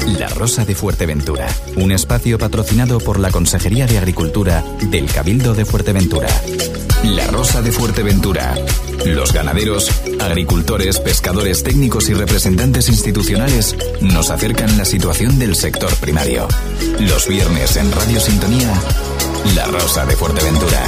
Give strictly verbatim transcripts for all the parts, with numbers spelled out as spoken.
La Rosa de Fuerteventura, un espacio patrocinado por la Consejería de Agricultura del Cabildo de Fuerteventura. La Rosa de Fuerteventura. Los ganaderos, agricultores, pescadores, técnicos y representantes institucionales nos acercan la situación del sector primario. Los viernes en Radio Sintonía, La Rosa de Fuerteventura.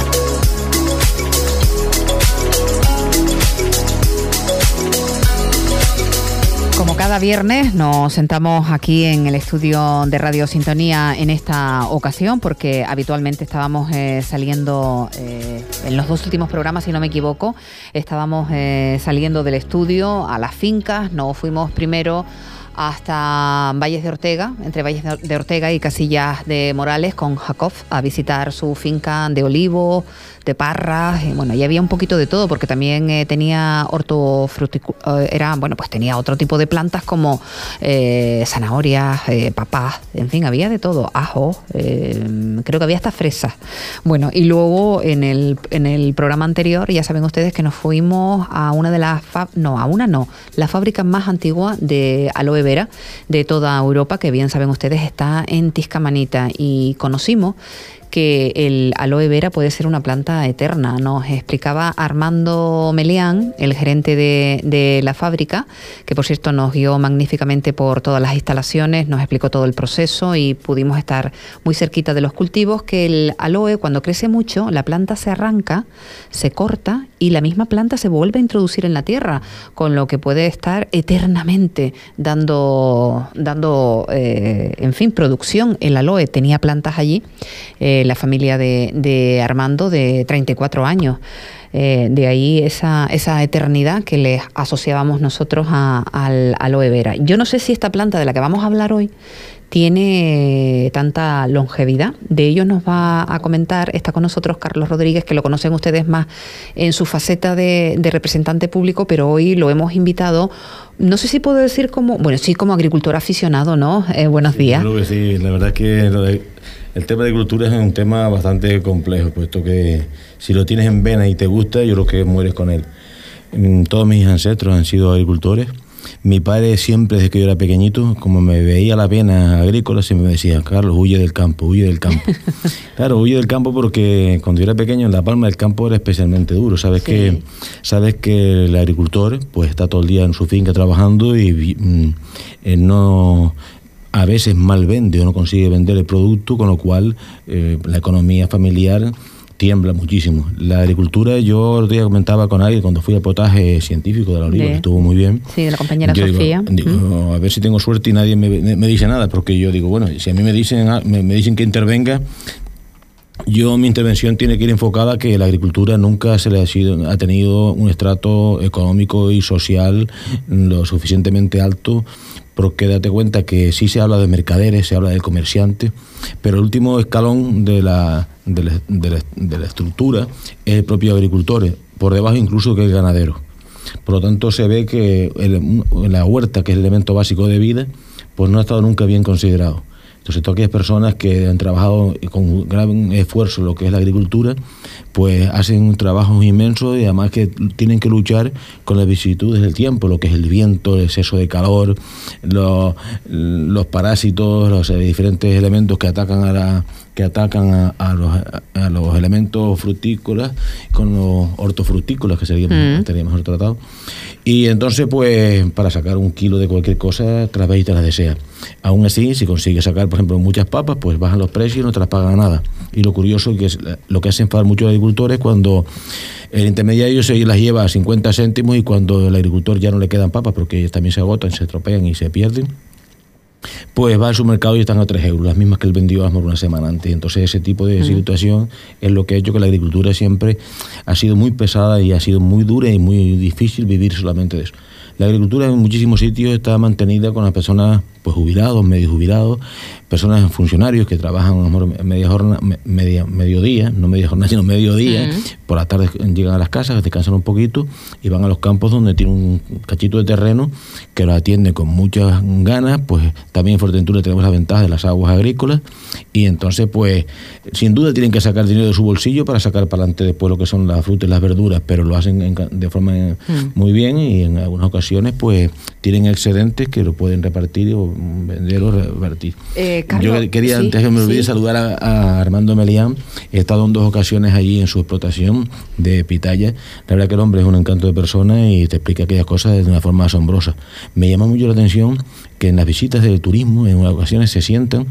Como cada viernes nos sentamos aquí en el estudio de Radio Sintonía en esta ocasión porque habitualmente estábamos eh, saliendo, eh, en los dos últimos programas si no me equivoco, estábamos eh, saliendo del estudio a las fincas, nos fuimos primero hasta Valles de Ortega, entre Valles de Ortega y Casillas de Morales con Jacob a visitar su finca de olivos, de parras, y bueno, y había un poquito de todo porque también eh, tenía hortofrutícola, eh, era, bueno, pues tenía otro tipo de plantas como eh, zanahorias, eh, papás, en fin, había de todo, ajo, eh, creo que había hasta fresas. Bueno, y luego en el, en el programa anterior, ya saben ustedes que nos fuimos a una de las, fab- no, a una no, la fábrica más antigua de aloe vera de toda Europa, que bien saben ustedes está en Tiscamanita, y conocimos que el aloe vera puede ser una planta eterna. Nos explicaba Armando Meleán, el gerente de, de la fábrica, que por cierto nos guió magníficamente por todas las instalaciones, nos explicó todo el proceso y pudimos estar muy cerquita de los cultivos, que el aloe cuando crece mucho, la planta se arranca, se corta y la misma planta se vuelve a introducir en la tierra, con lo que puede estar eternamente dando, dando eh, en fin, producción. El aloe tenía plantas allí, eh, la familia de, de Armando, de treinta y cuatro años. Eh, de ahí esa, esa eternidad que le asociábamos nosotros a, al aloe vera. Yo no sé si esta planta de la que vamos a hablar hoy tiene tanta longevidad. De ello nos va a comentar, está con nosotros Carlos Rodríguez, que lo conocen ustedes más en su faceta de, de representante público, pero hoy lo hemos invitado, no sé si puedo decir como, bueno, sí, como agricultor aficionado, ¿no? Eh, buenos días. Creo que sí, la verdad es que lo de, el tema de agricultura es un tema bastante complejo, puesto que si lo tienes en vena y te gusta, yo creo que mueres con él. Todos mis ancestros han sido agricultores. Mi padre siempre, desde que yo era pequeñito, como me veía la vena agrícola, siempre me decía: Carlos, huye del campo, huye del campo. Claro, huye del campo porque cuando yo era pequeño en La Palma el campo era especialmente duro. Sabes, sí. que sabes que el agricultor pues está todo el día en su finca trabajando y mm, eh, no... a veces mal vende o no consigue vender el producto, con lo cual eh, la economía familiar tiembla muchísimo. La agricultura, yo el otro día comentaba con alguien cuando fui al potaje científico de la Oliva, de, que estuvo muy bien. Sí, de la compañera yo Sofía. Digo, digo, a ver si tengo suerte y nadie me, me dice nada, porque yo digo, bueno, si a mí me dicen, me, me dicen que intervenga, yo mi intervención tiene que ir enfocada a que la agricultura nunca se le ha sido ha tenido un estrato económico y social lo suficientemente alto, porque date cuenta que sí se habla de mercaderes, se habla de comerciantes, pero el último escalón de la, de la, de la, de la estructura es el propio agricultor, por debajo incluso que el ganadero. Por lo tanto se ve que el, la huerta, que es el elemento básico de vida, pues no ha estado nunca bien considerado. Entonces, todas aquellas personas que han trabajado con gran esfuerzo en lo que es la agricultura, pues hacen un trabajo inmenso y además que tienen que luchar con las vicisitudes del tiempo, lo que es el viento, el exceso de calor, los, los parásitos, los diferentes elementos que atacan a la que atacan a, a, los, a los elementos frutícolas con los hortofrutícolas, que sería, mm. estaría mejor tratado. Y entonces, pues, para sacar un kilo de cualquier cosa, tras veis y te las desea. Aún así, si consigues sacar, por ejemplo, muchas papas, pues bajan los precios y no te las pagan nada. Y lo curioso es que es lo que hacen enfadar muchos agricultores cuando el intermediario se las lleva a cincuenta céntimos y cuando el agricultor ya no le quedan papas porque ellas también se agotan, se estropean y se pierden, pues va al supermercado y están a tres euros, las mismas que él vendió por una semana antes. Entonces ese tipo de uh-huh. situación es lo que ha hecho que la agricultura siempre ha sido muy pesada y ha sido muy dura y muy difícil vivir solamente de eso. La agricultura en muchísimos sitios está mantenida con las personas pues jubilados, medio jubilados, personas funcionarios que trabajan a lo mejor media jornada, media, mediodía, no media jornada, sino mediodía, uh-huh. por la tarde llegan a las casas, descansan un poquito y van a los campos donde tienen un cachito de terreno que los atiende con muchas ganas. Pues también en Fuerteventura tenemos la ventaja de las aguas agrícolas y entonces pues sin duda tienen que sacar dinero de su bolsillo para sacar para adelante después lo que son las frutas y las verduras, pero lo hacen en, de forma uh-huh. muy bien y en algunas ocasiones ocasiones pues tienen excedentes que lo pueden repartir o vender o repartir. Eh, Carlos, Yo quería, sí, antes que me olvide, sí. saludar a, a Armando Melián. He estado en dos ocasiones allí en su explotación de pitaya. La verdad que el hombre es un encanto de persona y te explica aquellas cosas de una forma asombrosa. Me llama mucho la atención que en las visitas de turismo en ocasiones se sientan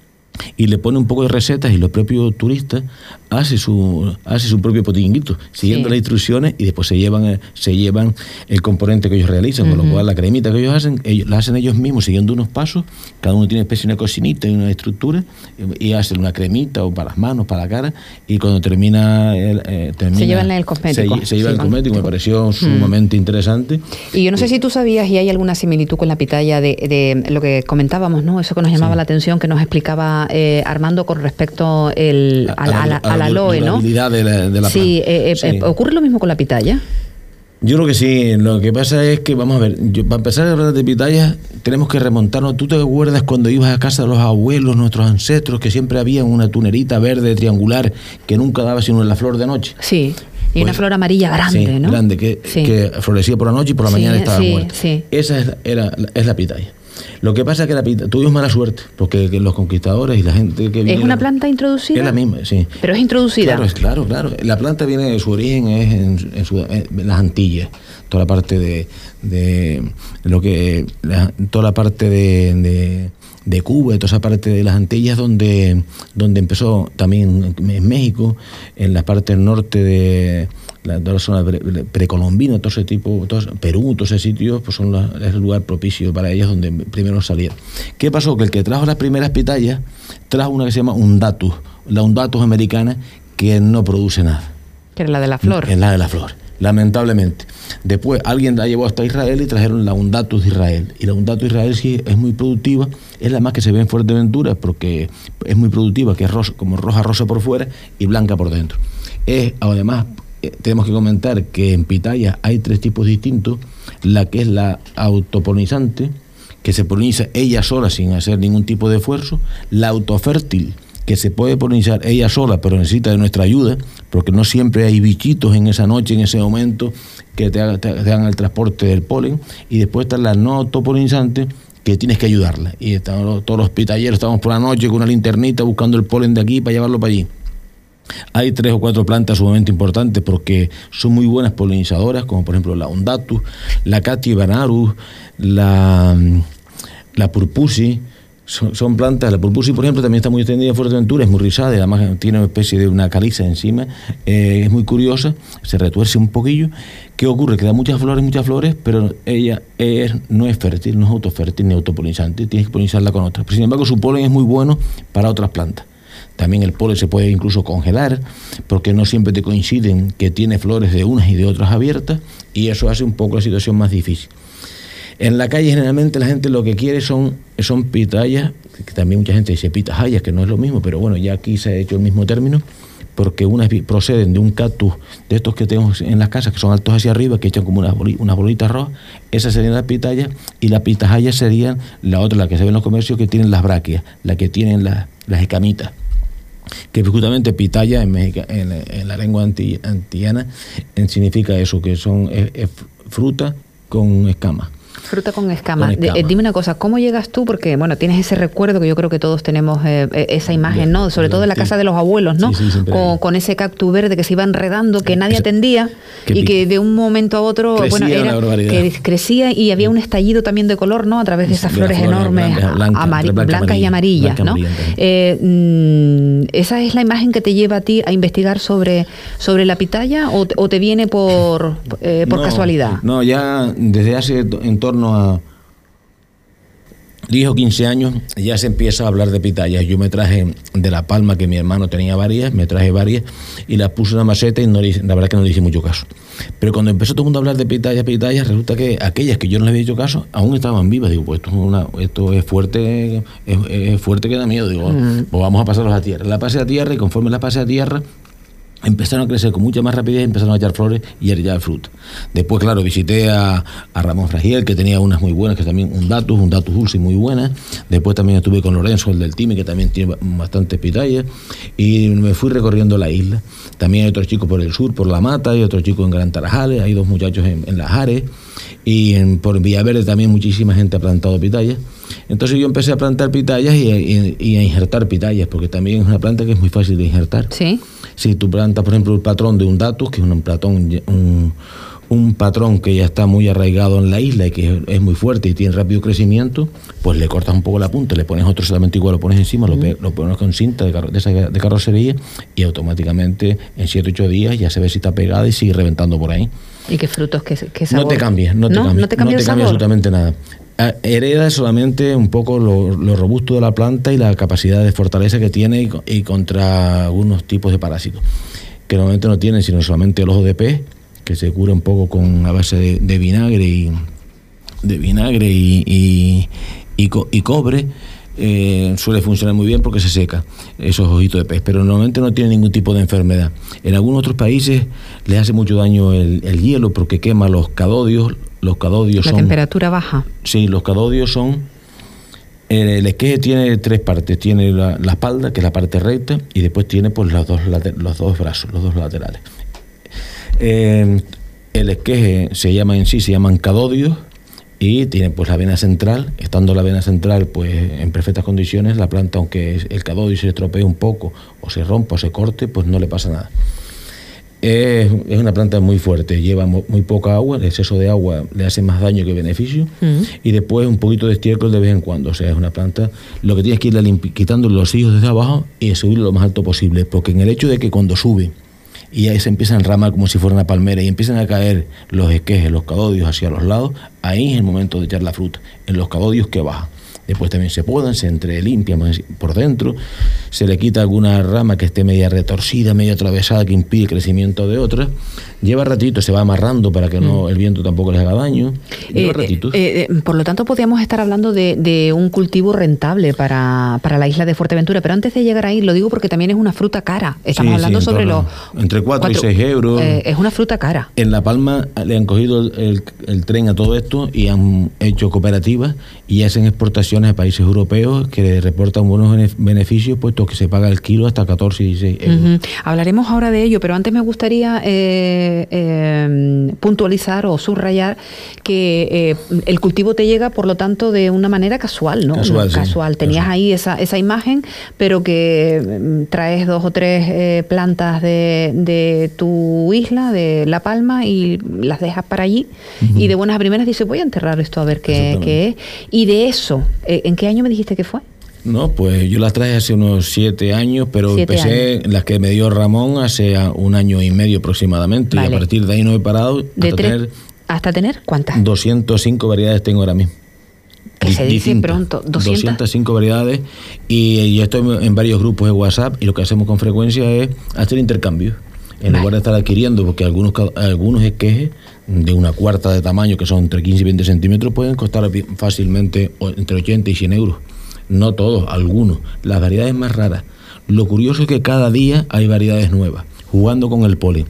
y le pone un poco de recetas y los propios turistas hace su hace su propio potinguito siguiendo sí. las instrucciones, y después se llevan se llevan el componente que ellos realizan, uh-huh. con lo cual la cremita que ellos hacen ellos la hacen ellos mismos siguiendo unos pasos. Cada uno tiene especie de una cocinita y una estructura y, y hacen una cremita o para las manos, para la cara, y cuando termina, el, eh, termina se llevan el cosmético se, se lleva sí, el cosmético. Me pareció sumamente uh-huh. interesante. Y yo no sé si tú sabías, y hay alguna similitud con la pitaya de, de lo que comentábamos, ¿no? Eso que nos llamaba sí. la atención, que nos explicaba eh, Armando con respecto el, a, a, la, a, la, a la aloe, ¿no? De la, de la sí, eh, sí. Eh, ¿ocurre lo mismo con la pitaya? Yo creo que sí. Lo que pasa es que, vamos a ver, yo, para empezar a hablar de pitaya, tenemos que remontarnos. ¿Tú te acuerdas cuando ibas a casa de los abuelos, nuestros ancestros, que siempre había una tunerita verde triangular que nunca daba sino en la flor de noche? Sí. Y pues, una flor amarilla grande, sí, ¿no? grande, que, sí. que florecía por la noche y por la sí, mañana estaba sí, muerta. Sí. Esa es la, era, es la pitaya. Lo que pasa es que la pitaya, tuvimos mala suerte, porque los conquistadores y la gente que viene... ¿Es una planta introducida? Es la misma, sí. ¿Pero es introducida? Claro, es, claro, claro. La planta viene, su origen es en, en, su, en las Antillas, toda la parte de... de lo que la, toda la parte de... de de Cuba, de toda esa parte de las Antillas, donde, donde empezó también en México, en la parte del norte de la, de la zona pre, precolombina, todo ese tipo, todo, Perú, todos esos sitios, pues son la, es el lugar propicio para ellas donde primero salieron. ¿Qué pasó? Que el que trajo las primeras pitayas trajo una que se llama Undatus, la Undatus americana, que no produce nada. Que era la de la flor. Es la de la flor, lamentablemente. Después alguien la llevó hasta Israel y trajeron la Undatus de Israel. Y la Undatus de Israel sí es muy productiva, es la más que se ve en Fuerteventura porque es muy productiva, que es rosa, como roja rosa por fuera y blanca por dentro. Es, además, eh, tenemos que comentar que en pitaya hay tres tipos distintos. La que es la autopolinizante, que se poliniza ella sola sin hacer ningún tipo de esfuerzo. La autofértil, que se puede polinizar ella sola, pero necesita de nuestra ayuda, porque no siempre hay bichitos en esa noche, en ese momento, que te, haga, te hagan el transporte del polen. Y después está la no autopolinizante, que tienes que ayudarla. Y estamos, todos los pitayeros estamos por la noche con una linternita buscando el polen de aquí para llevarlo para allí. Hay tres o cuatro plantas sumamente importantes porque son muy buenas polinizadoras, como por ejemplo la Undatus, la Catia Banarus, la, la Purpusi. Son, son plantas, la Purpusi por ejemplo también está muy extendida en Fuerteventura, es muy rizada y además tiene una especie de una caliza encima, eh, es muy curiosa, se retuerce un poquillo. ¿Qué ocurre? Que da muchas flores, muchas flores, pero ella es, no es fértil, no es autofértil ni autopolinizante, tienes que polinizarla con otras. Pero sin embargo su polen es muy bueno para otras plantas. También el polen se puede incluso congelar, porque no siempre te coinciden que tiene flores de unas y de otras abiertas, y eso hace un poco la situación más difícil. En la calle generalmente la gente lo que quiere son, son pitayas, que también mucha gente dice pitahayas, que no es lo mismo, pero bueno, ya aquí se ha hecho el mismo término, porque unas proceden de un cactus de estos que tenemos en las casas, que son altos hacia arriba, que echan como unas bolitas, unas bolitas rojas. Esas serían las pitayas, y las pitahayas serían la otra, la que se ve en los comercios, que tienen las bráqueas, la que tienen la, las escamitas. Que justamente pitaya en, Mexica, en, en la lengua anti, antillana en, significa eso, que son es, es fruta con escamas. Fruta con escamas. Con escama. eh, dime una cosa, ¿cómo llegas tú? Porque, bueno, tienes ese recuerdo que yo creo que todos tenemos eh, esa imagen, ¿no? Sobre todo de la casa de los abuelos, ¿no? Sí, sí, con, con ese cactus verde que se iba enredando, que nadie atendía y que de un momento a otro, bueno, era que crecía y había un estallido también de color, ¿no? A través de esas de flores flor enormes, blanca, blanca, amar- blanca, blancas amarilla, y amarillas, blanca, ¿no? Eh, mm, ¿Esa es la imagen que te lleva a ti a investigar sobre, sobre la pitaya o, o te viene por, eh, por no, casualidad? No, ya desde hace en torno a diez o quince años ya se empieza a hablar de pitayas. Yo me traje de La Palma, que mi hermano tenía varias, me traje varias y las puse en una maceta y no le, la verdad que no le hice mucho caso. Pero cuando empezó todo el mundo a hablar de pitayas, pitayas, resulta que aquellas que yo no les había hecho caso aún estaban vivas. Digo, pues esto es, una, esto es fuerte, es, es fuerte que da miedo. Digo, mm. pues vamos a pasarlos a tierra. La pasé a tierra y conforme la pasé a tierra, empezaron a crecer con mucha más rapidez, empezaron a echar flores y a echar fruta. Después, claro, visité a, a Ramón Fragiel, que tenía unas muy buenas, que también un datus, un datus dulce muy buena. Después también estuve con Lorenzo, el del Time, que también tiene bastantes pitayas, y me fui recorriendo la isla. También hay otros chicos por el sur, por La Mata, hay otros chicos en Gran Tarajales, hay dos muchachos en, en Las Ares, y en, por Villaverde también muchísima gente ha plantado pitayas. Entonces yo empecé a plantar pitayas y, y, y a injertar pitayas, porque también es una planta que es muy fácil de injertar. Sí. Si tú plantas, por ejemplo, el patrón de un datus, que es un patrón, un, un patrón que ya está muy arraigado en la isla y que es muy fuerte y tiene rápido crecimiento, pues le cortas un poco la punta, le pones otro solamente igual, lo pones encima, mm. lo, lo pones con cinta de, carro, de, esa, de carrocería y automáticamente en siete o ocho días ya se ve si está pegada y sigue reventando por ahí. ¿Y qué frutos, qué, qué sabor? No te cambias, no te ¿No? cambia, ¿No te cambia, no te cambia absolutamente nada. Hereda solamente un poco lo, lo robusto de la planta y la capacidad de fortaleza que tiene y, y contra algunos tipos de parásitos, que normalmente no tienen, sino solamente el ojo de pez, que se cura un poco con a base de, de vinagre y de vinagre y, y, y, co, y cobre. Eh, suele funcionar muy bien porque se seca esos ojitos de pez, pero normalmente no tiene ningún tipo de enfermedad. En algunos otros países les hace mucho daño el, el hielo porque quema los cadodios. Los cadodios la son... La temperatura baja. Sí, los cadodios son... El, el esqueje tiene tres partes. Tiene la, la espalda, que es la parte recta, y después tiene pues los dos, los dos brazos, los dos laterales. Eh, el esqueje se llama en sí, se llaman cadodios, y tiene pues la vena central. Estando la vena central pues en perfectas condiciones, la planta, aunque el cadodio se estropee un poco, o se rompa o se corte, pues no le pasa nada. Es, es una planta muy fuerte, lleva muy poca agua, el exceso de agua le hace más daño que beneficio, mm. y después un poquito de estiércol de vez en cuando. O sea, es una planta, lo que tienes que irle limpi- quitando los higos desde abajo y subirlo lo más alto posible, porque en el hecho de que cuando sube y ahí se empiezan a enramar como si fuera una palmera y empiezan a caer los esquejes, los cadodios hacia los lados, ahí es el momento de echar la fruta, en los cadodios que bajan. Después también se podan, se entre limpian por dentro, se le quita alguna rama que esté media retorcida, media atravesada, que impide el crecimiento de otra. Lleva ratito, se va amarrando para que no el viento tampoco les haga daño. Lleva eh, ratito. Eh, eh, por lo tanto, podríamos estar hablando de, de un cultivo rentable para, para la isla de Fuerteventura. Pero antes de llegar ahí, lo digo porque también es una fruta cara. Estamos sí, hablando sí, sobre los... Entre cuatro y seis euros. Eh, es una fruta cara. En La Palma le han cogido el, el, el tren a todo esto y han hecho cooperativas y hacen exportaciones a países europeos que reportan buenos beneficios, puesto que se paga el kilo hasta catorce y dieciséis euros. Uh-huh. Hablaremos ahora de ello, pero antes me gustaría eh, eh, puntualizar o subrayar que eh, el cultivo te llega, por lo tanto, de una manera casual, ¿no? Casual, no, sí. casual. Tenías casual. ahí esa, esa imagen, pero que eh, traes dos o tres eh, plantas de, de tu isla, de La Palma, y las dejas para allí, uh-huh. y de buenas a primeras dices, voy a enterrar esto a ver qué, qué es. Y de eso, eh, ¿en qué año me dijiste que fue? No, pues yo las traje hace unos siete años, pero siete empecé años. Las que me dio Ramón hace un año y medio aproximadamente, vale. Y a partir de ahí no he parado ¿De hasta tres, tener... ¿Hasta tener cuántas? doscientas cinco variedades tengo ahora mismo. Que se dice distintas, pronto, doscientas. doscientas cinco variedades, y, y estoy en varios grupos de WhatsApp, y lo que hacemos con frecuencia es hacer intercambios. En vale. lugar de estar adquiriendo, porque algunos algunos esquejes de una cuarta de tamaño, que son entre quince y veinte centímetros, pueden costar fácilmente entre ochenta y cien euros. No todos, algunos. Las variedades más raras. Lo curioso es que cada día hay variedades nuevas, jugando con el polen.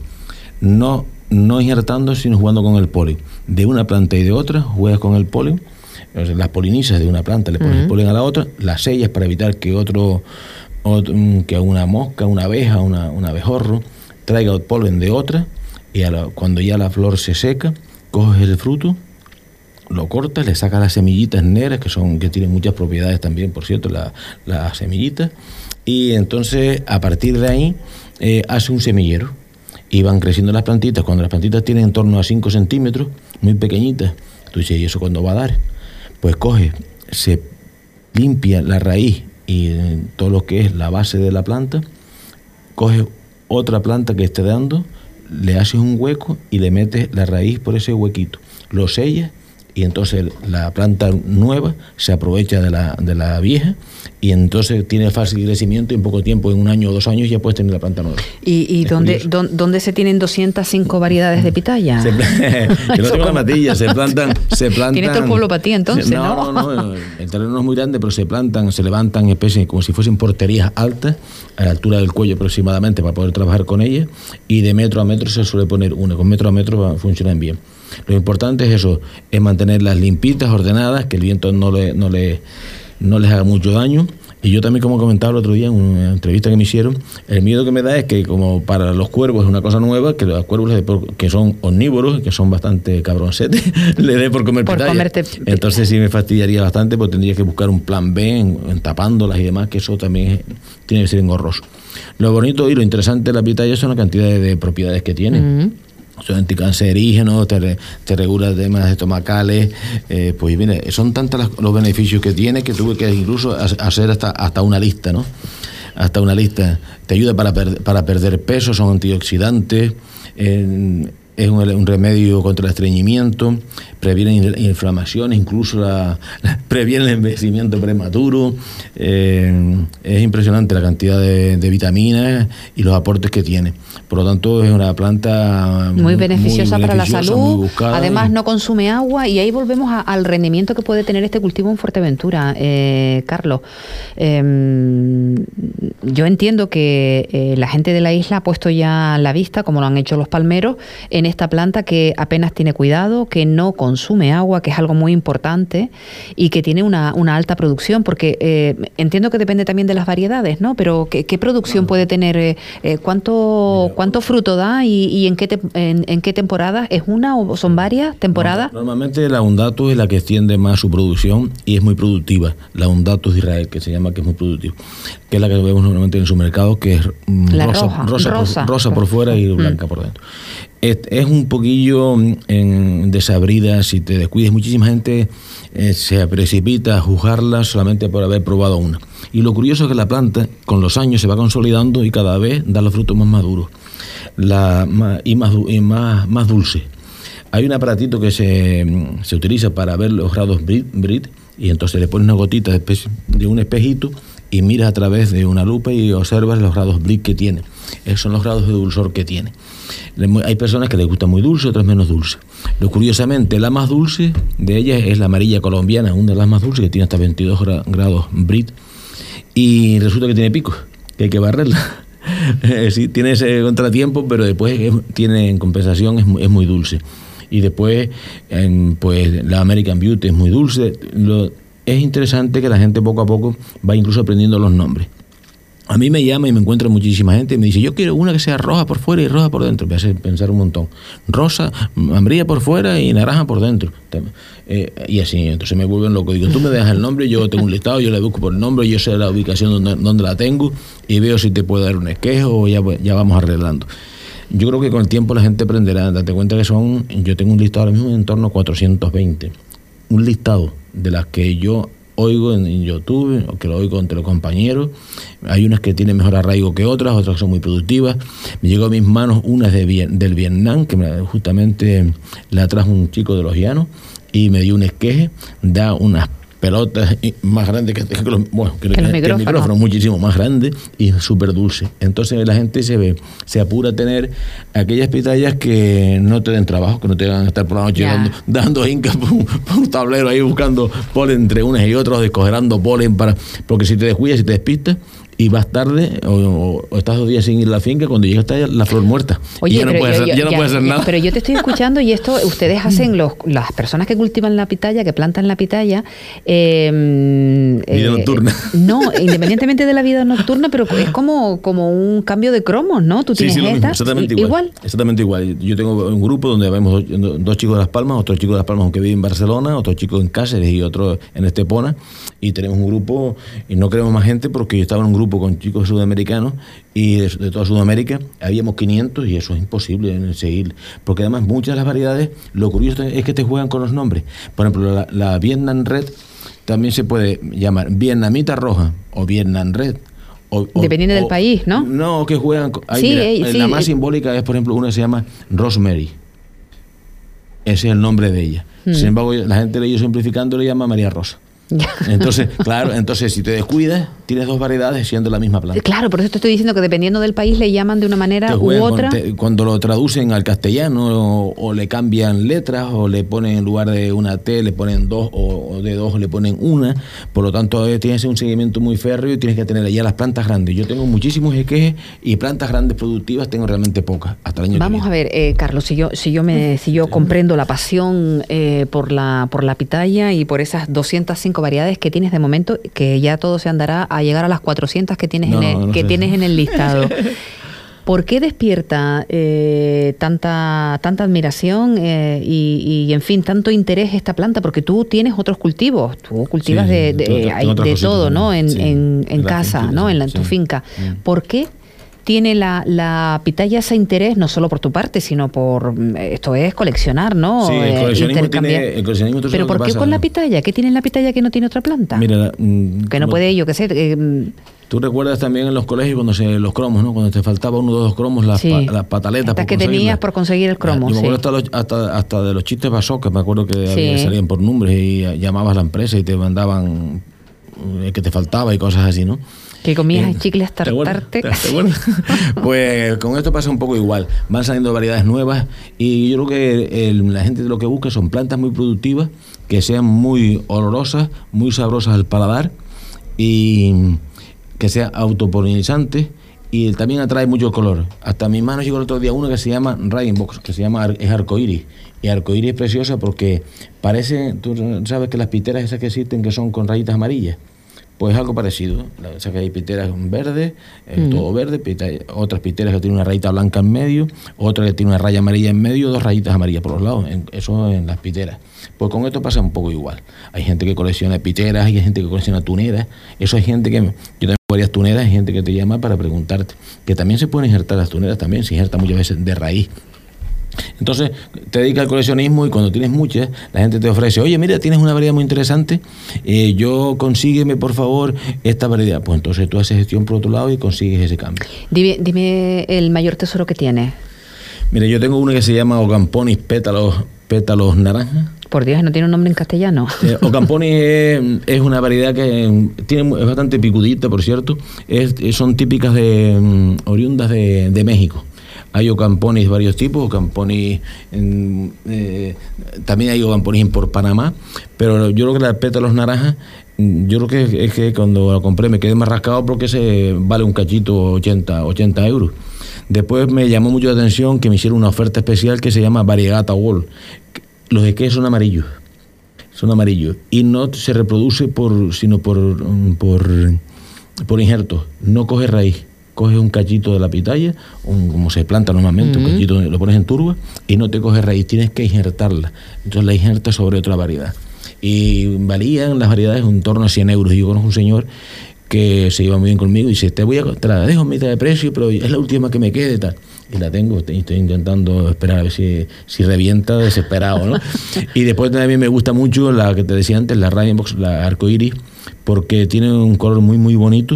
No, no injertando, sino jugando con el polen. De una planta y de otra, juegas con el polen. Las polinizas de una planta, le pones uh-huh. el polen a la otra, las sellas para evitar que otro, otro que una mosca, una abeja, una, un abejorro traiga el polen de otra, y a la, cuando ya la flor se seca, coges el fruto, lo cortas, le sacas las semillitas negras, que son que tienen muchas propiedades también, por cierto, las la semillitas, y entonces a partir de ahí eh, hace un semillero, y van creciendo las plantitas. Cuando las plantitas tienen en torno a cinco centímetros, muy pequeñitas, tú dices, ¿y eso cuándo va a dar? Pues coge, se limpia la raíz y todo lo que es la base de la planta, coge otra planta que esté dando, le haces un hueco y le metes la raíz por ese huequito, lo sellas y entonces la planta nueva se aprovecha de la, de la vieja y entonces tiene fácil crecimiento y en poco tiempo, en un año o dos años, ya puedes tener la planta nueva. ¿Y, y dónde, dónde se tienen doscientas cinco variedades de pitaya? Se, yo no tengo la matilla, se plantan, se plantan... Tienes todo el pueblo para ti entonces, se, no, ¿no? No, no, el terreno no es muy grande, pero se plantan, se levantan especies como si fuesen porterías altas, a la altura del cuello aproximadamente, para poder trabajar con ellas, y de metro a metro se suele poner una, con metro a metro funcionan bien. Lo importante es eso, es mantenerlas limpitas, ordenadas, que el viento no, le, no, le, no les haga mucho daño. Y yo también, como comentaba el otro día en una entrevista que me hicieron, el miedo que me da es que como para los cuervos es una cosa nueva, que los cuervos que son omnívoros, que son bastante cabroncetes, le dé por comer pitaya. Comerte... Entonces sí me fastidiaría bastante, porque tendría que buscar un plan B en, en tapándolas y demás, que eso también es, tiene que ser engorroso. Lo bonito y lo interesante de la pitaya son la cantidad de, de propiedades que tiene. Uh-huh. Son anticancerígenos, te, te regula temas estomacales, eh, pues mira, son tantos los beneficios que tiene que tuve que incluso hacer hasta, hasta una lista, ¿no? Hasta una lista. Te ayuda para, per, para perder peso, son antioxidantes, eh, es un, un remedio contra el estreñimiento, previene inflamaciones, incluso la, la, previene el envejecimiento prematuro. Eh, es impresionante la cantidad de, de vitaminas y los aportes que tiene. Por lo tanto, es una planta muy, muy beneficiosa muy para beneficiosa, la salud. Además, y... no consume agua y ahí volvemos a, al rendimiento que puede tener este cultivo en Fuerteventura. Eh, Carlos, eh, yo entiendo que eh, la gente de la isla ha puesto ya la vista, como lo han hecho los palmeros, en esta planta que apenas tiene cuidado, que no consume agua, que es algo muy importante y que tiene una, una alta producción, porque eh, entiendo que depende también de las variedades, ¿no? Pero ¿qué, qué producción no. puede tener? Eh, ¿Cuánto Mira, cuánto fruto da y, y en, qué te, en, en qué temporada? ¿Es una o son varias temporadas? No, normalmente la Undatus es la que extiende más su producción y es muy productiva. La Undatus de Israel, que se llama, que es muy productiva, que es la que vemos normalmente en su mercado, que es la rosa, roja, rosa, rosa, por, rosa por fuera y blanca mm. por dentro. Es, es un poquillo en, desabrida, si te descuides. Muchísima gente eh, se precipita a juzgarla solamente por haber probado una. Y lo curioso es que la planta con los años se va consolidando y cada vez da los frutos más maduros la, más, y, más, y más, más dulce. Hay un aparatito que se, se utiliza para ver los grados Brit, Brit y entonces le pones una gotita de, de un espejito y miras a través de una lupa y observas los grados Brit que tiene. Esos son los grados de dulzor que tiene. Hay personas que les gusta muy dulce, otras menos dulce. Lo curiosamente, la más dulce de ellas es la amarilla colombiana, una de las más dulces, que tiene hasta veintidós grados Brit, y resulta que tiene picos, que hay que barrerla. Sí, tiene ese contratiempo, pero después es, tiene en compensación, es, es muy dulce. Y después, en, pues la American Beauty es muy dulce. Lo, es interesante que la gente poco a poco va incluso aprendiendo los nombres. A mí me llama y me encuentra muchísima gente y me dice, yo quiero una que sea roja por fuera y roja por dentro. Me hace pensar un montón. Rosa, amarilla por fuera y naranja por dentro. Eh, y así, entonces me vuelven loco. Digo, tú me dejas el nombre, yo tengo un listado, yo le busco por el nombre, yo sé la ubicación donde, donde la tengo y veo si te puedo dar un esquejo o ya, ya vamos arreglando. Yo creo que con el tiempo la gente aprenderá. Date cuenta que son, yo tengo un listado ahora mismo en torno a cuatrocientos veinte. Un listado de las que yo oigo en, en YouTube, o que lo oigo entre los compañeros. Hay unas que tienen mejor arraigo que otras, otras que son muy productivas. Me llegó a mis manos unas de, del Vietnam, que me, justamente la trajo un chico de los llanos y me dio un esqueje, da unas pelotas más grandes que, que, los, bueno, que, que, que, que el micrófono, muchísimo más grande y súper dulce. Entonces la gente se ve, se apura a tener aquellas pitayas que no te den trabajo, que no te van a estar por la noche yeah. dando, dando hincas por un, por un tablero ahí buscando polen entre unas y otras, descogerando polen para, porque si te descuidas, si te despistas y vas tarde o, o, o estás dos días sin ir a la finca, cuando llegas está la flor muerta. Oye, y ya no puedes hacer, ya no puede hacer nada. Pero yo te estoy escuchando y esto ustedes hacen, los, las personas que cultivan la pitaya, que plantan la pitaya, eh, vida eh, nocturna. No, independientemente de la vida nocturna, pero es como, como un cambio de cromos, ¿no? Tú tienes sí, sí, esta, exactamente igual, igual. Exactamente igual. Yo tengo un grupo donde vemos dos, dos chicos de Las Palmas, otro chico de Las Palmas que vive en Barcelona, otro chico en Cáceres y otro en Estepona, y tenemos un grupo, y no queremos más gente porque yo estaba en un grupo con chicos sudamericanos y de, de toda Sudamérica habíamos quinientos y eso es imposible en seguir, porque además muchas de las variedades, lo curioso es que te juegan con los nombres. Por ejemplo, la, la Vietnam Red también se puede llamar vietnamita roja o Vietnam Red. O, Dependiendo o, del país, ¿no? No, que juegan. Ahí, sí, mira, eh, la sí, más eh. simbólica es, por ejemplo, una que se llama Rosemary. Ese es el nombre de ella. Mm. Sin embargo, la gente, yo simplificando, le llama María Rosa. Entonces, claro, entonces si te descuidas, tienes dos variedades siendo la misma planta. Claro, por eso te estoy diciendo que dependiendo del país le llaman de una manera u otra. Te, cuando lo traducen al castellano o, o le cambian letras o le ponen en lugar de una T, le ponen dos o, o de dos le ponen una. Por lo tanto, tienes un seguimiento muy férreo y tienes que tener allá las plantas grandes. Yo tengo muchísimos esquejes y plantas grandes productivas tengo realmente pocas. Hasta el año Vamos que a ver, eh, Carlos, si yo si yo me si yo comprendo la pasión eh, por la por la pitaya y por esas doscientas cinco variedades que tienes de momento, que ya todo se andará a llegar a las cuatrocientas que tienes, no, en, el, no que tienes en el listado. ¿Por qué despierta eh, tanta tanta admiración eh, y, y, en fin, tanto interés esta planta? Porque tú tienes otros cultivos, tú cultivas sí, de, de, tengo, tengo de todo, ¿no? En, sí, en, en casa, finquita, ¿no? En, la, en sí. tu finca. Sí. ¿Por qué tiene la, la pitaya ese interés, no solo por tu parte, sino por, esto es coleccionar, ¿no? Sí, el coleccionismo tiene... El coleccionismo Pero ¿por qué pasa, con ¿no? la pitaya? ¿Qué tiene la pitaya que no tiene otra planta? Mira, la, mm, que no como, puede, yo qué sé... Eh, tú recuerdas también en los colegios cuando se los cromos, ¿no? Cuando te faltaba uno o dos cromos, las, sí. pa, las pataletas. Hasta que tenías por conseguir el cromo. Yo me acuerdo sí. hasta, los, hasta, hasta de los chistes bazookas, me acuerdo que sí. salían por nombres y llamabas a la empresa y te mandaban el que te faltaba y cosas así, ¿no? Que comías eh, chicles hasta hartarte. Pues con esto pasa un poco igual. Van saliendo variedades nuevas y yo creo que el, la gente lo que busca son plantas muy productivas, que sean muy olorosas, muy sabrosas al paladar y que sean autopolinizantes y también atrae mucho color. Hasta a mis manos llegó el otro día una que se llama Rainbow, que se llama es arcoíris. Y arcoíris es preciosa porque parece, tú sabes que las piteras esas que existen que son con rayitas amarillas. Pues algo parecido, o sea que hay piteras verdes, mm. todo verde, pita, otras piteras que tienen una rayita blanca en medio, otra que tiene una raya amarilla en medio, dos rayitas amarillas por los lados, en, eso en las piteras. Pues con esto pasa un poco igual. Hay gente que colecciona piteras, hay gente que colecciona tuneras, eso hay gente que, yo tengo varias tuneras, hay gente que te llama para preguntarte, que también se pueden injertar las tuneras, también se injertan muchas veces de raíz. Entonces te dedicas al coleccionismo y cuando tienes muchas, la gente te ofrece, oye, mira, tienes una variedad muy interesante, eh, yo consígueme por favor esta variedad. Pues entonces tú haces gestión por otro lado y consigues ese cambio. Dime, dime el mayor tesoro que tienes. Mira, yo tengo una que se llama Ogamponis pétalos, pétalos naranja. Por Dios, ¿no tiene un nombre en castellano? Eh, Ogamponis es, es una variedad que tiene, es bastante picudita, por cierto, es, son típicas de um, oriundas de, de México. Hay Ogamponis de varios tipos, Ogamponis en, eh, también hay Ogamponis por Panamá, pero yo creo que la pétalos naranjas, yo creo que es, es que cuando la compré me quedé más rascado porque se vale un cachito ochenta euros. Después me llamó mucho la atención que me hicieron una oferta especial que se llama Variegata Wall. Los esquejes son amarillos, son amarillos y no se reproduce por, sino por, por, por injertos, no coge raíz. Coges un cachito de la pitaya, un, como se planta normalmente, uh-huh. un cachito, lo pones en turba y no te coge raíz, tienes que injertarla. Entonces la injertas sobre otra variedad. Y valían las variedades en torno a cien euros. Y yo conozco un señor que se iba muy bien conmigo y dice, te voy a te la dejo a mitad de precio, pero es la última que me quede, tal. Y la tengo, estoy intentando esperar a ver si, si revienta desesperado, ¿no? Y después también me gusta mucho la que te decía antes, la Rainbow, la arcoíris, porque tiene un color muy, muy bonito.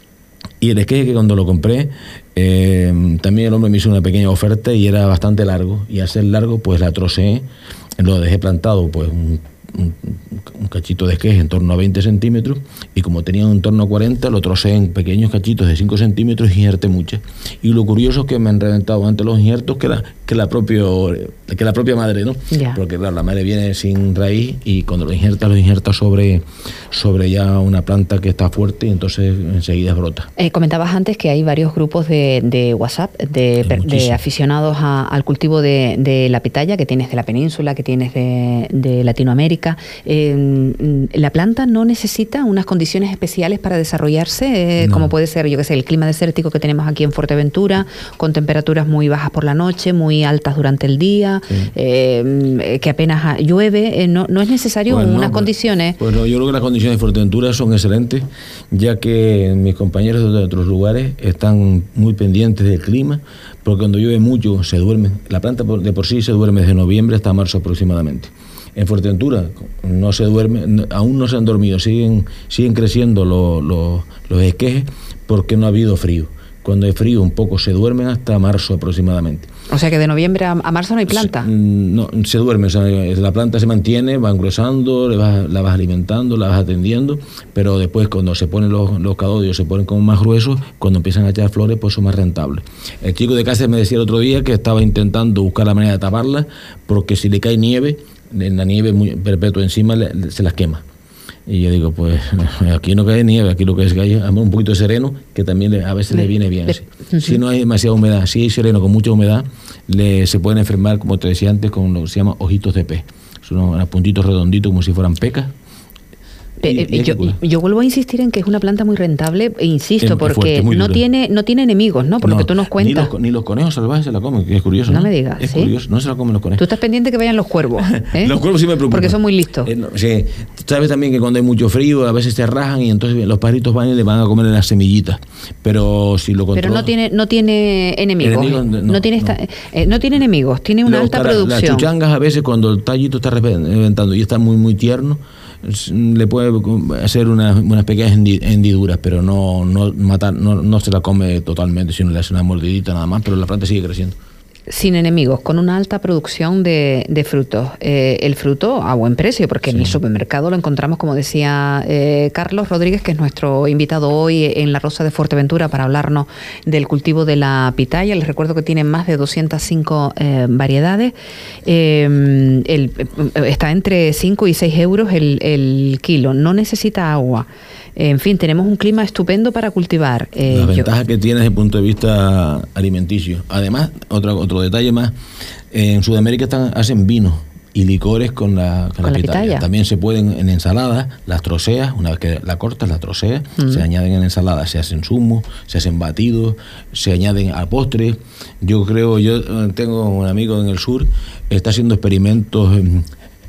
Y el esqueje que cuando lo compré, eh, también el hombre me hizo una pequeña oferta y era bastante largo. Y al ser largo, pues la troceé, lo dejé plantado, pues un, un, un cachito de esqueje en torno a veinte centímetros. Y como tenía en torno a cuarenta, lo troceé en pequeños cachitos de cinco centímetros y injerté muchas. Y lo curioso es que me han reventado antes los injertos que la, que la, propio, que la propia madre, ¿no? Yeah. Porque claro, la madre viene sin raíz y cuando lo injertas, lo injertas sobre, sobre ya una planta que está fuerte y entonces enseguida brota. Eh, comentabas antes que hay varios grupos de, de WhatsApp de, de aficionados a, al cultivo de, de la pitaya, que tienes de la península, que tienes de, de Latinoamérica. Eh, ¿La planta no necesita unas condiciones especiales para desarrollarse, eh, no. como puede ser, yo qué sé, el clima desértico que tenemos aquí en Fuerteventura, con temperaturas muy bajas por la noche, muy altas durante el día, sí. eh, que apenas llueve, eh, no, no es necesario pues unas no, condiciones? Pues no, yo creo que las condiciones de Fuerteventura son excelentes, ya que mis compañeros de otros lugares están muy pendientes del clima, porque cuando llueve mucho se duerme, la planta de por sí se duerme desde noviembre hasta marzo aproximadamente. En Fuerteventura no se duerme, aún no se han dormido, siguen siguen creciendo los, los, los esquejes porque no ha habido frío. cuando hay frío un poco, se duermen hasta marzo aproximadamente. O sea que de noviembre a, a marzo no hay planta. Se, no, se duerme, o sea, la planta se mantiene, va engrosando, le vas, la vas alimentando, la vas atendiendo, pero después cuando se ponen los, los cadodios, se ponen como más gruesos, cuando empiezan a echar flores, pues son más rentables. El chico de casa me decía el otro día que estaba intentando buscar la manera de taparla, porque si le cae nieve, en la nieve muy perpetua encima, le, se las quema. Y yo digo, pues aquí no cae nieve, aquí lo que es que hay un poquito de sereno, que también le, a veces le, le viene bien. Le, sí. Si no hay demasiada humedad, si hay sereno con mucha humedad, le, se pueden enfermar, como te decía antes, con lo que se llama ojitos de pez. Son unos puntitos redonditos como si fueran pecas. Y, y yo, yo vuelvo a insistir en que es una planta muy rentable, e insisto, es porque fuerte, no tiene no tiene enemigos, ¿no? Por no, lo que tú nos cuentas. Ni los, ni los conejos salvajes se la comen, que es curioso. No, ¿no? me digas, es ¿sí? curioso, no se la comen los conejos. Tú estás pendiente que vayan los cuervos, ¿eh? Los cuervos sí me preocupan. Porque son muy listos. Eh, no, sí. Sabes también que cuando hay mucho frío, a veces se rajan y entonces los pajaritos van y le van a comer las semillitas. Pero si lo controlas... Pero no tiene no tiene enemigos. Enemigos no, no, tiene esta, no. Eh, no tiene enemigos, tiene una los alta cara, producción. Las chuchangas a veces cuando el tallito está reventando y está muy muy tierno, le puede hacer unas, unas pequeñas hendiduras, pero no, no matar, no, no se la come totalmente, sino le hace una mordidita nada más, pero la planta sigue creciendo. Sin enemigos, con una alta producción de, de frutos. Eh, el fruto a buen precio, porque sí. En el supermercado lo encontramos, como decía eh, Carlos Rodríguez, que es nuestro invitado hoy en La Rosa de Fuerteventura para hablarnos del cultivo de la pitaya. Les recuerdo que tiene más de doscientas cinco eh, variedades. Eh, el, está entre cinco y seis euros el, el kilo. No necesita agua. En fin, tenemos un clima estupendo para cultivar. Eh, la ventaja yo... que tiene desde el punto de vista alimenticio. Además, otro, otro detalle más, en Sudamérica están, hacen vinos y licores con la, con ¿Con la, la pitaya. pitaya. También se pueden en ensaladas, las troceas, una vez que la cortas, las troceas, mm. se añaden en ensaladas, se hacen zumos, se hacen batidos, se añaden a postres. Yo creo, yo tengo un amigo en el sur, está haciendo experimentos... En,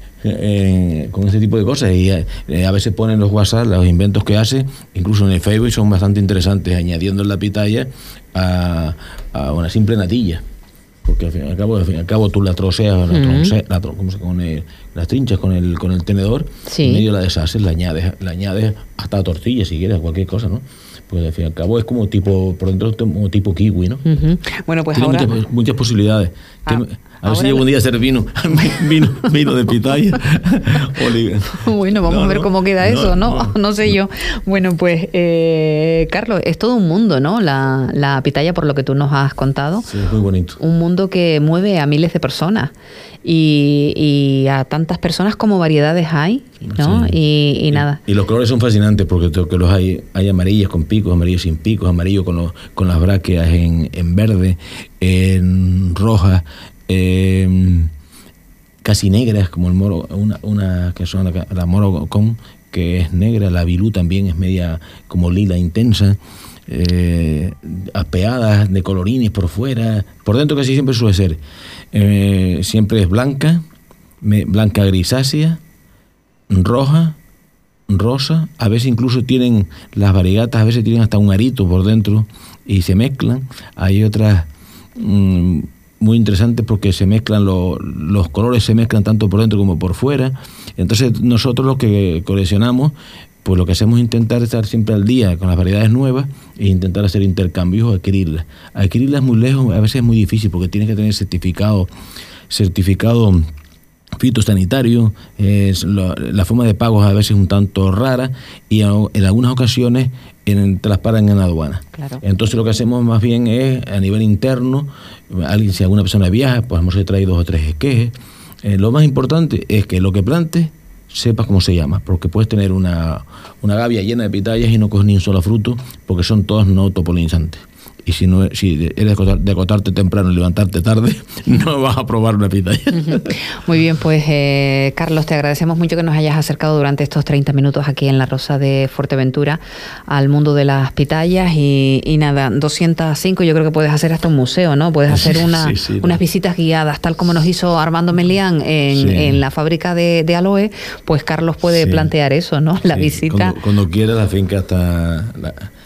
Eh, con ese tipo de cosas y eh, a veces ponen los WhatsApp, los inventos que hace, incluso en el Facebook son bastante interesantes, añadiendo la pitaya a, a una simple natilla, porque al fin y al cabo, al fin y al cabo tú la troceas, la tronce, la, ¿cómo se, con el, las trinchas con el con el tenedor, sí. En medio la deshaces, la añades, la añades hasta tortilla si quieres, cualquier cosa, ¿no? Pues al fin y al cabo es como tipo, por dentro como tipo kiwi, ¿no? Uh-huh. Bueno, pues tiene ahora... muchas, muchas posibilidades. Ah, a ver si llevo un día a hacer vino, vino, vino de pitaya. Bueno, vamos no, a ver no, cómo queda no, eso, ¿no? No, no sé yo. Bueno, pues, eh, Carlos, es todo un mundo, ¿no? La, la pitaya, por lo que tú nos has contado. Sí, es muy bonito. Un mundo que mueve a miles de personas. Y, y a tantas personas como variedades hay, ¿no? Sí. Y, y nada. Y, y los colores son fascinantes porque que los hay, hay amarillos con picos, amarillos sin picos, amarillo con, los, con las brácteas en, en verde, en roja, eh, casi negras como el moro, una, una que son la, la moro con que es negra, la bilú también es media como lila intensa. Eh, aspeadas de colorines por fuera, por dentro casi siempre suele ser eh, siempre es blanca, me, blanca grisácea, roja, rosa, a veces incluso tienen las variegatas, a veces tienen hasta un arito por dentro y se mezclan. Hay otras mmm, muy interesantes porque se mezclan lo, los colores se mezclan tanto por dentro como por fuera. Entonces nosotros los que coleccionamos, pues lo que hacemos es intentar estar siempre al día con las variedades nuevas e intentar hacer intercambios o adquirirlas. Adquirirlas muy lejos a veces es muy difícil porque tienes que tener certificado, certificado fitosanitario, eh, lo, la forma de pago a veces es un tanto rara y a, en algunas ocasiones en, te las paran en la aduana. Claro. Entonces lo que hacemos más bien es a nivel interno, alguien, si alguna persona viaja, pues hemos traído dos o tres esquejes. Eh, lo más importante es que lo que plantes sepas cómo se llama, porque puedes tener una, una gavia llena de pitayas y no coges ni un solo fruto, porque son todas no autopolinizantes. Y si no si eres de acostarte temprano y levantarte tarde, no vas a probar una pitaya. Muy bien, pues eh, Carlos, te agradecemos mucho que nos hayas acercado durante estos treinta minutos aquí en La Rosa de Fuerteventura al mundo de las pitayas y, y nada, doscientas cinco yo creo que puedes hacer hasta un museo, ¿no? Puedes hacer una, sí, sí, unas no. visitas guiadas, tal como nos hizo Armando Melián en, sí. en la fábrica de, de aloe, pues Carlos puede sí. plantear eso, ¿no? La sí. visita. Cuando, cuando quiera la finca está... La,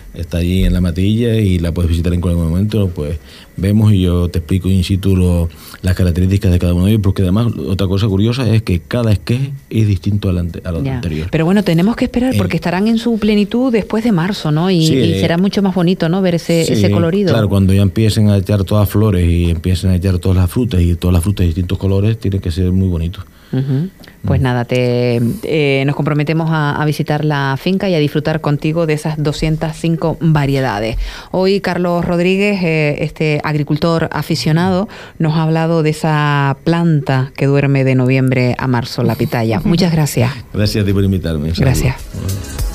está allí en la Matilla y la puedes visitar en cualquier momento, pues vemos y yo te explico in situ lo, las características de cada uno de ellos, porque además otra cosa curiosa es que cada esqué es distinto al ante, a lo anterior. Pero bueno, tenemos que esperar porque eh, estarán en su plenitud después de marzo, ¿no? Y, sí, y será eh, mucho más bonito, ¿no? Ver ese, sí, ese colorido. Claro, cuando ya empiecen a echar todas flores y empiecen a echar todas las frutas y todas las frutas de distintos colores, tiene que ser muy bonito. Uh-huh. Pues mm. nada, te, eh, nos comprometemos a, a visitar la finca y a disfrutar contigo de esas doscientas cinco variedades. Hoy Carlos Rodríguez, eh, este agricultor aficionado, nos ha hablado de esa planta que duerme de noviembre a marzo, la pitaya. Muchas gracias. Gracias a ti por invitarme. Gracias. Saludos.